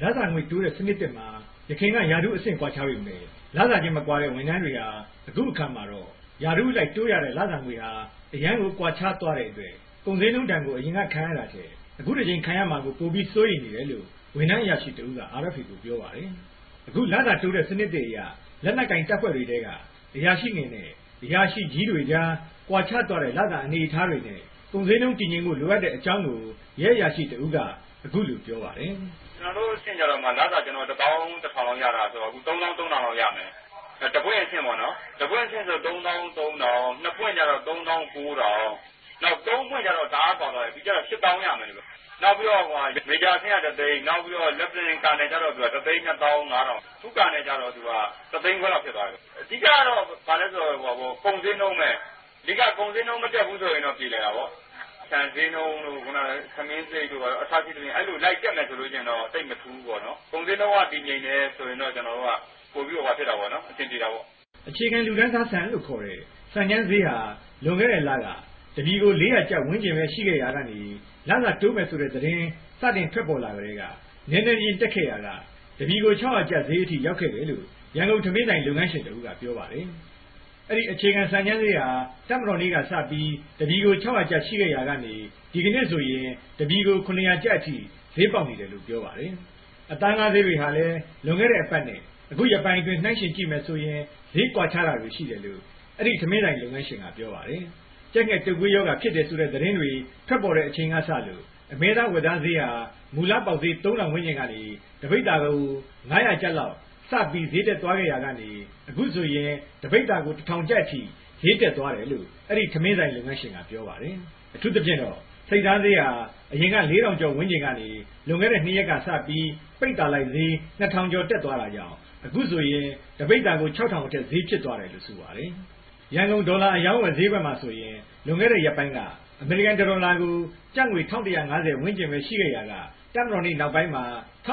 လာစာငွေတိုးတဲ့စနစ်တစ်မှာရခိုင်ကယာတုအဆင့်ကွာခြားပေမဲ့လာစာချင်းမကွာတဲ့ဝန်ထမ်းတွေဟာအခုအခါမှာတော့ယာတုလိုက်တိုးရတဲ့လာစာငွေဟာအရန်ကိုကွာခြားသွားတဲ့အတွက်ကုန်စည်နှုန်းတန်ကိုအရင်ကခံရတာတဲ့အခုတစ်ချိန်ခံရမှာကိုပိုပြီးစိုးရိမ်နေတယ်လို့ဝန်ထမ်းအရာရှိတဦးက RFA ကိုပြောပါတယ်အခုလာစာတိုးတဲ့စနစ်တွေအရလက်နက်ကင်တပ်ဖွဲ့တွေတဲကအရာရှိငယ်နဲ့အရာရှိကြီးတွေကြားကွာခြားသွားတဲ့လာစာအနေအထားတွေနဲ့ကုန်စည်နှုန်းတည်ငြိမ်မှုလိုအပ်တဲ့အကြောင်းကိုရဲအရာရှိတဦးကအခုလိုပြောပါတယ်ကျွန်တော်တို့အဆင့်ကြတော့မှလာစာကျွန်တော်1000 1000လောက်ရတာဆိုတော့အခု3000 3000လောက်ရမယ်တပွင့်အဆင့်ပေါ့နော်တပွင့်အဆင့်ဆို3000 3000နှစ်ပွင့်ကြတော့3000 9000နောက်3ပွင့်ကြတော့ဒါအားပေါသွားတယ်ပြီးကြတော့8000ရမယ်လို့နောက်ပြီးတော့မေဂျာဆင်းရတဲ့သိန်းနောက်ပြီးတော့လက်ပလင်ကာနယ်ကြတော့သူက3သိန်း 2500သူကာနယ်ကြတော့သူက3သိန်းခွဲလောက်ဖြစ်သွားတယ်အဓိကတော့ဘာလဲဆိုတော့ကုန်စည်နှုန်းပဲဒီကကုန်စည်နှုန်းမတက်ဘူးဆိုရင်တော့ပြည်လဲတာပေါ့ဆန်စည်းနှုန်းတို့ခုနကသမင်းစိတ်တို့အစားရှိတဲ့အဲ့လိုလိုက်တက်မယ်ဆိုလို့ချင်းတော့တိတ်မထူးဘူးပေါ့နော်ကုန်စည်နှုန်းကတည်ငြိမ်နေဆိုရင်တော့ကျွန်တော်တို့ကပို့ပြီးတော့ဖြစ်တာပေါ့နော်အဆင်ပြေတာပေါ့အခြေခံလူတန်းစားဆန်လို့ခေါ်တဲ့ဆန်ကျန်းဈေးဟာလွန်ခဲ့တဲ့လကတပီကို400ကျပ်ဝန်းကျင်ပဲရှိခဲ့ရတာကနေလစာတိုးမယ်ဆိုတဲ့သတင်းစတင်ထွက်ပေါ်လာကြတဲ့ကနည်းနည်းချင်းတက်ခဲ့ရတာတပီကို600ကျပ်ဈေးအထိရောက်ခဲ့တယ်လို့ရန်ကုန်ထမင်းဆိုင်လုပ်ငန်းရှင်တဦးကပြောပါတယ်အဲ့ဒီအခြေခံဆန်ကျန်းဈေးဟာတပ်မတော်နေ့ကစပြီးတပီကို600ကျပ်ရှိခဲ့ရကနေဒီကနေ့ဆိုရင်တပီကို900ကျပ်အထိဈေးပေါက်နေတယ်လို့ပြောပါတယ်အတန်းကားဈေးတွေဟာလည်းလွန်ခဲ့တဲ့အပတ်နဲ့အခုရပိုင်းအတွင်းနှိုင်းယှဉ်ကြည့်မယ်ဆိုရင်ဈေးကွာခြားတာတွေရှိတယ်လို့အဲ့ဒီထမင်းဆိုင်လုပ်ငန်းရှင်ကပြောပါတယ်ကြက်ငှက်တုပ်ကွေးယောဂဖြစ်တယ်ဆိုတဲ့သတင်းတွေထွက်ပေါ်တဲ့အချိန်ကစလို့အမဲသားဝက်သားဈေးဟာမူလပေါက်ဈေး3000ဝန်းကျင်ကနေတပိတ်တာကို900ကျပ်လောက်စပြီးဈေးတက်သွားခဲ့ရကနေအခုဆိုရင်တပိတ်တာကို1000ကျပ်အထိဈေးတက်သွားတယ်လို့အဲ့ဒီထမင်းဆိုင်လုပ်ငန်းရှင်ကပြောပါတယ်အထူးသဖြင့်တော့စိတ်သားဈေးဟာအရင်က4000ကျော်ဝန်းကျင်ကနေလွန်ခဲ့တဲ့2ရက်ကစပြီးပိတ်တာလိုက်ဈေး2000ကျော်တက်သွားတာကြောင့်အခုဆိုရင်တပိတ်တာကို6000အထက်ဈေးဖြစ်သွားတယ်လို့ဆိုပါတယ်ရန်ကုန်ဒေါ်လာအယောင်းဝယ်ဈေးဘက်မှာဆိုရင်လွန်ခဲ့တဲ့ရက်ပိုင်းကအမေရိကန်ဒေါ်လာကိုကျပ်ငွေ1150ဝန်းကျင်ပဲရှိခဲ့ရတာတပ်မတော်နေ့နောက်ပိုင်းမှာ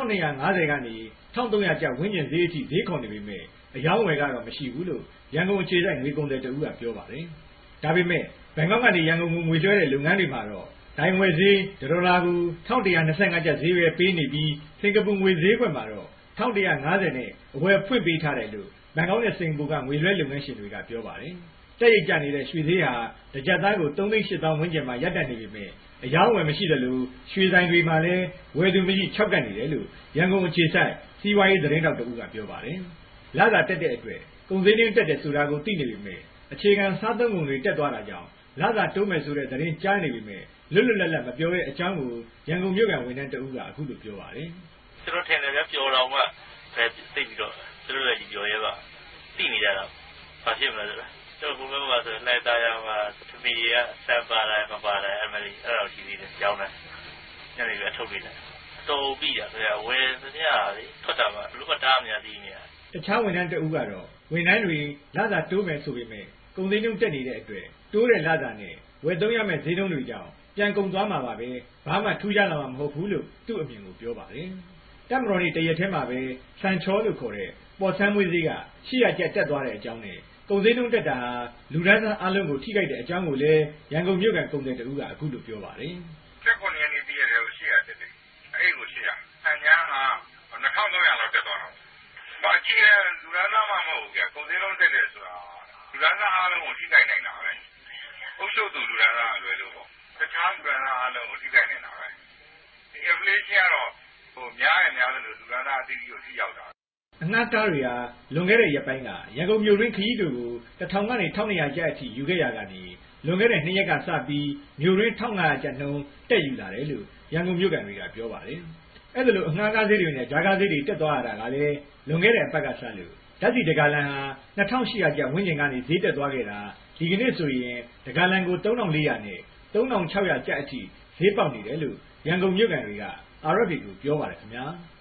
1250ကနေ1300ကျပ်ဝန်းကျင်ဈေးအထိဈေးခေါ်နေပေမဲ့အယောင်းဝယ်ကတော့မရှိဘူးလို့ရန်ကုန်အခြေစိုက်ငွေကုန်သည်တဦးကပြောပါတယ်ဒါပေမဲ့ဘန်ကောက်ကနေရန်ကုန်ကိုငွေလွှဲတဲ့လုပ်ငန်းတွေမှာတော့ဒိုင်ဝယ်ဈေးဒေါ်လာကို1125ကျပ်ဈေးပဲပေးနေပြီးစင်ကာပူငွေဈေးကွက်မှာတော့1150နဲ့အဝယ်ဖွင့်ပေးထားတယ်လို့ဘန်ကောက်နဲ့စင်ကာပူကငွေလွှဲလုပ်ငန်းရှင်တွေကပြောပါတယ်တက်ရိတ်ကျနေတဲ့ရွှေဈေးဟာတစ်ကျပ်သားကို3,800,000ဝန်းကျင်မှာရပ်တန့်နေပေမဲ့အယောင်းဝယ်မရှိတယ်လို့ရွှေဆိုင်တွေမှာလည်းဝယ်သူမရှိ၆ကတ်နေတယ်လို့ရန်ကုန်အခြေစိုက်စီးပွားရေးသတင်းတောက်တဦးကပြောပါတယ်။လစာတက်တဲ့အတွက်ကုန်စည်နှုန်းတက်တယ်ဆိုတာကိုသိနေပေမဲ့အခြေခံစားသုံးကုန်တွေတက်သွားတာကြောင့်လစာတိုးမယ်ဆိုတဲ့သတင်းကြားနေပေမဲ့လွတ်လွတ်လပ်လပ်မပြောတဲ့အကြောင်းကိုရန်ကုန်မြို့ကဝန်ထမ်းတဦးကအခုလိုပြောပါတယ်။ကျွန်တော်ထင်တယ်ဗျပြောတော့မှသိပြီးတော့သူတို့လည်းပြောရဲပါသိနေကြတာဘာဖြစ်မလဲဆိုတော့ကျွန်တော်ဘုရားကဆိုလိုက်သားရမှာသမီးကစပ်ပါလိုက်မပါလိုက်အမလီအဲ့လိုရှိသေးတယ်ကြောင်းတယ်ညနေပဲထုတ်ပြီးတယ်တော်ပြီတာဆိုရဝယ်စရာလေထွက်တာပါလူကတားအများကြီးနေရတခြားဝန်ထမ်းတဦးကတော့ဝန်ထမ်းတွေလစာတိုးမယ်ဆိုပေမဲ့ကုန်စည်နှုန်းတက်နေတဲ့အတွက်တိုးတဲ့လစာနဲ့ဝယ်သုံးရမယ့်ဈေးနှုန်းတွေကြောင့်ပြန်ကုန်သွားမှာပါပဲဘာမှထူးခြားလာမှာမဟုတ်ဘူးလို့သူ့အမြင်ကိုပြောပါတယ်တပ်မတော်နေ့တရက်ထဲမှာပဲစံချောလို့ခေါ်တဲ့ပေါ်ဆန်းမွေးဈေးက800ကျပ်တက်သွားတဲ့အကြောင်းနဲ့ကုန်စည်နှုန်းတက်တာလူဒန်းစားအလုံးကိုထိခိုက်တဲ့အကြောင်းကိုလည်းရန်ကုန်မြို့ကကုန်သည်တဦးကအခုလိုပြောပါတယ် 19ရက်နေ့တည်းရဲ့800တက်တယ်အဲ့ကို800ဆန်ညာဟာ2300လောက်တက်သွားတာဘာကြီးလဲလူဒန်းစားမှမဟုတ်ဘူးကြာကုန်စည်နှုန်းတက်တယ်ဆိုတာလူဒန်းစားအလုံးကိုထိခိုက်နိုင်တာပဲအုပ်ချုပ်သူလူဒန်းစားအလွယ်လို့ပေါ့တခြားလူဒန်းစားအလုံးကိုထိခိုက်နေတာပဲဒီ inflation ကတော့များရင်များတယ်လို့လူဒန်းစားအသီးသီးကိုထိရောက်တာအငှားကားတွေဟာလွန်ခဲ့တဲ့ရက်ပိုင်းကရန်ကုန်မြို့တွင်းခရီးတွေကို1000ကနေ1200ကျပ်အထိယူခဲ့ရတာကနေလွန်ခဲ့တဲ့2ရက်ကစပြီးမြို့တွင်း1500ကျပ်နှုန်းတက်ယူလာတယ်လို့ရန်ကုန်မြို့ကန်တွေကပြောပါတယ်။အဲ့ဒါလိုအငှားကားဈေးတွေနဲ့ဂျာကားဈေးတွေတက်သွားရတာကလည်းလွန်ခဲ့တဲ့အပတ်ကစလို့ဓာတ်ဆီတဂါလံဟာ2800ကျပ်ဝန်းကျင်ကနေဈေးတက်သွားခဲ့တာဒီကနေ့ဆိုရင်တဂါလံကို3400နဲ့3600ကျပ်အထိဈေးပေါက်နေတယ်လို့ရန်ကုန်မြို့ကန်တွေက RFA ကိုပြောပါတယ်ခင်ဗျာ။